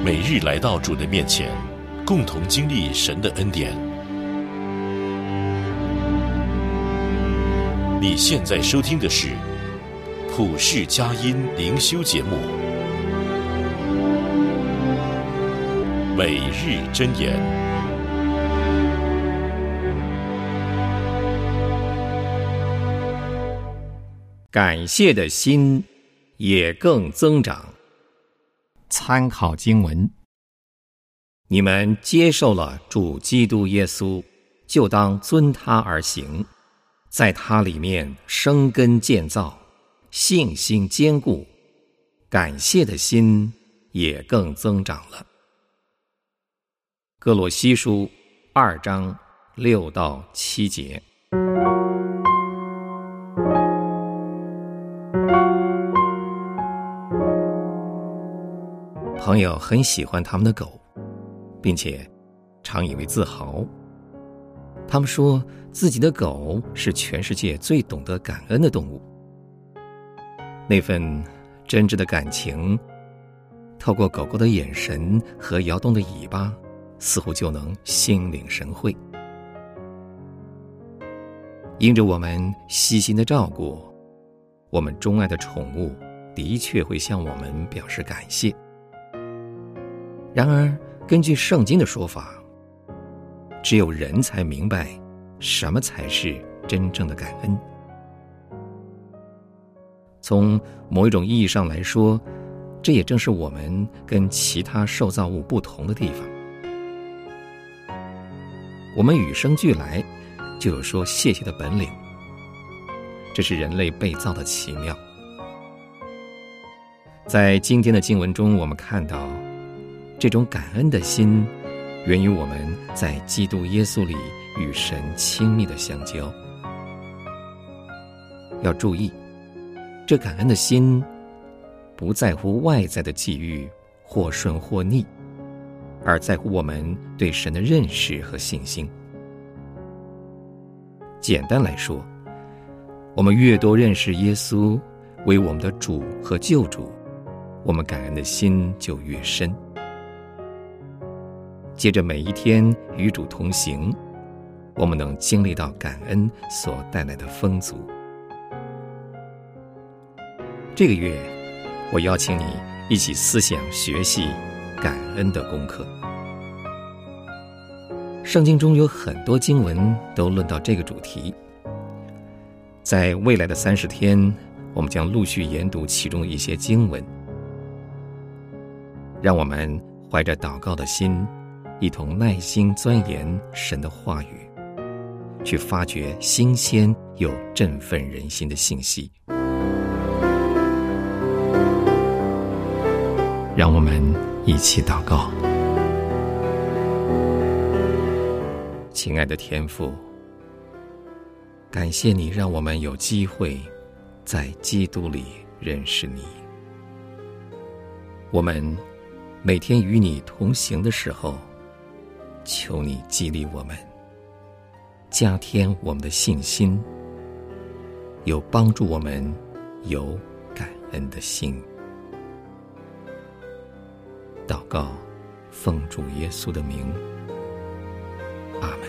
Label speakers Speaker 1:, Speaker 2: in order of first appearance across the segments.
Speaker 1: 每日来到主的面前，共同经历神的恩典。你现在收听的是普世佳音灵修节目，每日箴言。
Speaker 2: 感谢的心也更增长。参考经文：你们接受了主基督耶稣，就当遵他而行，在他里面生根建造，信心坚固，感谢的心也更增长了。哥罗西书2章6到7节。朋友很喜欢他们的狗，并且常以为自豪。他们说自己的狗是全世界最懂得感恩的动物。那份真挚的感情，透过狗狗的眼神和摇动的尾巴，似乎就能心领神会。因着我们悉心的照顾，我们钟爱的宠物的确会向我们表示感谢。然而，根据圣经的说法，只有人才明白什么才是真正的感恩。从某一种意义上来说，这也正是我们跟其他受造物不同的地方。我们与生俱来就有说谢谢的本领，这是人类被造的奇妙。在今天的经文中，我们看到这种感恩的心源于我们在基督耶稣里与神亲密的相交。要注意，这感恩的心不在乎外在的际遇或顺或逆，而在乎我们对神的认识和信心。简单来说，我们越多认识耶稣为我们的主和救主，我们感恩的心就越深。接着每一天与主同行，我们能经历到感恩所带来的丰足。这个月，我邀请你一起思想学习感恩的功课。圣经中有很多经文都论到这个主题。在未来的30天，我们将陆续研读其中的一些经文。让我们怀着祷告的心，一同耐心钻研神的话语，去发掘新鲜又振奋人心的信息。让我们一起祷告。亲爱的天父，感谢你让我们有机会在基督里认识你。我们每天与你同行的时候，求你激励我们，加添我们的信心，有帮助我们有感恩的心。祷告，奉主耶稣的名，阿们。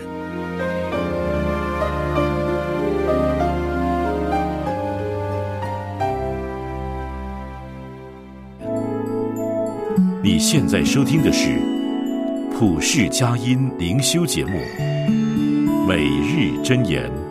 Speaker 1: 你现在收听的是普世佳音灵修节目，每日箴言。